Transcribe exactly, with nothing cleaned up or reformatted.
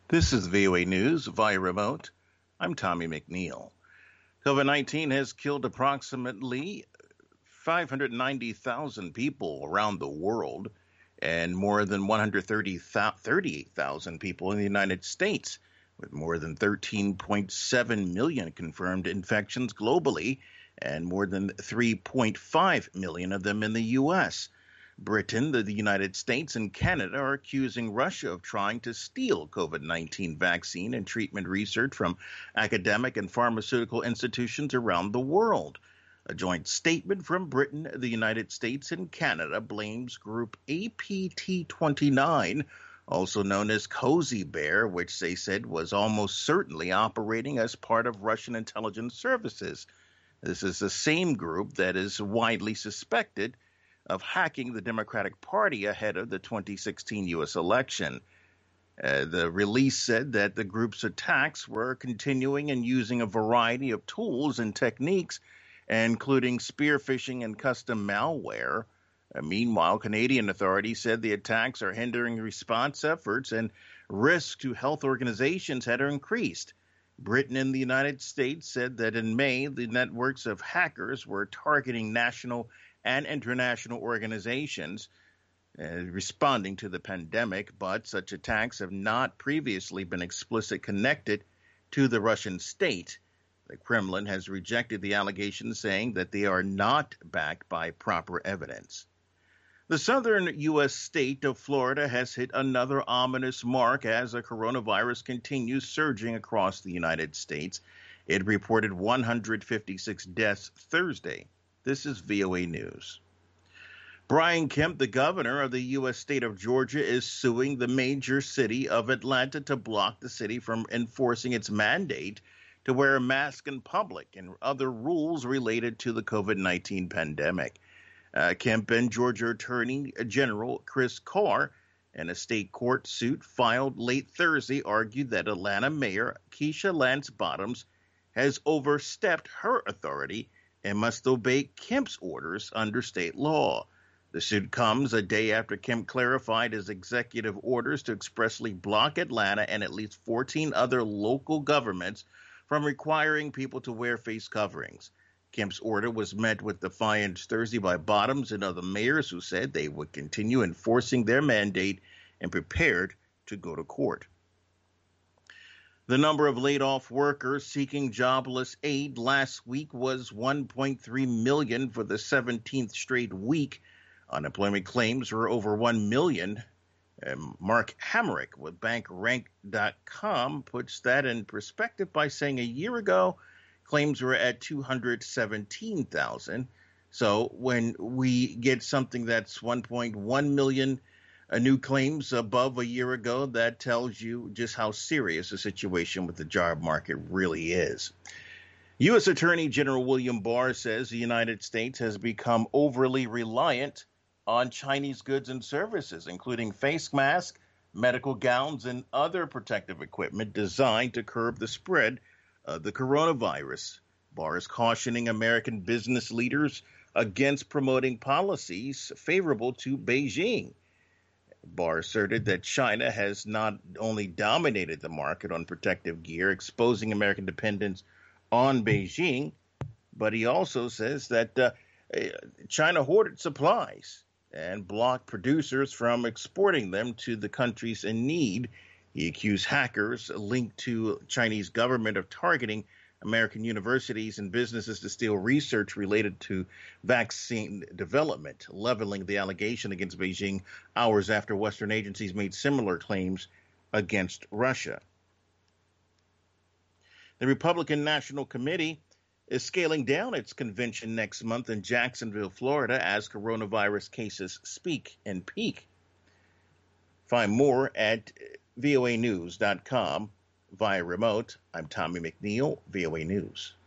This is V O A News via remote. I'm Tommy McNeil. COVID nineteen has killed approximately five hundred ninety thousand people around the world and more than one hundred thirty-eight thousand people in the United States, with more than thirteen point seven million confirmed infections globally and more than three point five million of them in the U S Britain, the, the United States, and Canada are accusing Russia of trying to steal COVID nineteen vaccine and treatment research from academic and pharmaceutical institutions around the world. A joint statement from Britain, the United States, and Canada blames Group A P T twenty-nine, also known as Cozy Bear, which they said was almost certainly operating as part of Russian intelligence services. This is the same group that is widely suspected of hacking the Democratic Party ahead of the twenty sixteen U S election. Uh, the release said that the group's attacks were continuing and using a variety of tools and techniques, including spear phishing and custom malware. Uh, meanwhile, Canadian authorities said the attacks are hindering response efforts and risks to health organizations had increased. Britain and the United States said that in May, the networks of hackers were targeting national and international organizations uh, responding to the pandemic, but such attacks have not previously been explicitly connected to the Russian state. The Kremlin has rejected the allegations, saying that they are not backed by proper evidence. The southern U S state of Florida has hit another ominous mark as the coronavirus continues surging across the United States. It reported one hundred fifty-six deaths Thursday. This is V O A News. Brian Kemp, the governor of the U S state of Georgia, is suing the major city of Atlanta to block the city from enforcing its mandate to wear a mask in public and other rules related to the COVID nineteen pandemic. Uh, Kemp and Georgia Attorney General Chris Carr, in a state court suit filed late Thursday, argued that Atlanta Mayor Keisha Lance Bottoms has overstepped her authority and must obey Kemp's orders under state law. The suit comes a day after Kemp clarified his executive orders to expressly block Atlanta and at least fourteen other local governments from requiring people to wear face coverings. Kemp's order was met with defiance Thursday by Bottoms and other mayors who said they would continue enforcing their mandate and prepared to go to court. The number of laid-off workers seeking jobless aid last week was one point three million for the seventeenth straight week. Unemployment claims were over one million. And Mark Hamrick with bank rank dot com puts that in perspective by saying a year ago, claims were at two hundred seventeen thousand. So when we get something that's one point one million Uh, new claims above a year ago, that tells you just how serious the situation with the job market really is. U S Attorney General William Barr says the United States has become overly reliant on Chinese goods and services, including face masks, medical gowns, and other protective equipment designed to curb the spread of the coronavirus. Barr is cautioning American business leaders against promoting policies favorable to Beijing. Barr asserted that China has not only dominated the market on protective gear, exposing American dependence on Beijing, but he also says that uh, China hoarded supplies and blocked producers from exporting them to the countries in need. He accused hackers linked to Chinese government of targeting American universities and businesses to steal research related to vaccine development, leveling the allegation against Beijing hours after Western agencies made similar claims against Russia. The Republican National Committee is scaling down its convention next month in Jacksonville, Florida, as coronavirus cases speak and peak. Find more at V O A news dot com. Via remote, I'm Tommy McNeil, V O A News.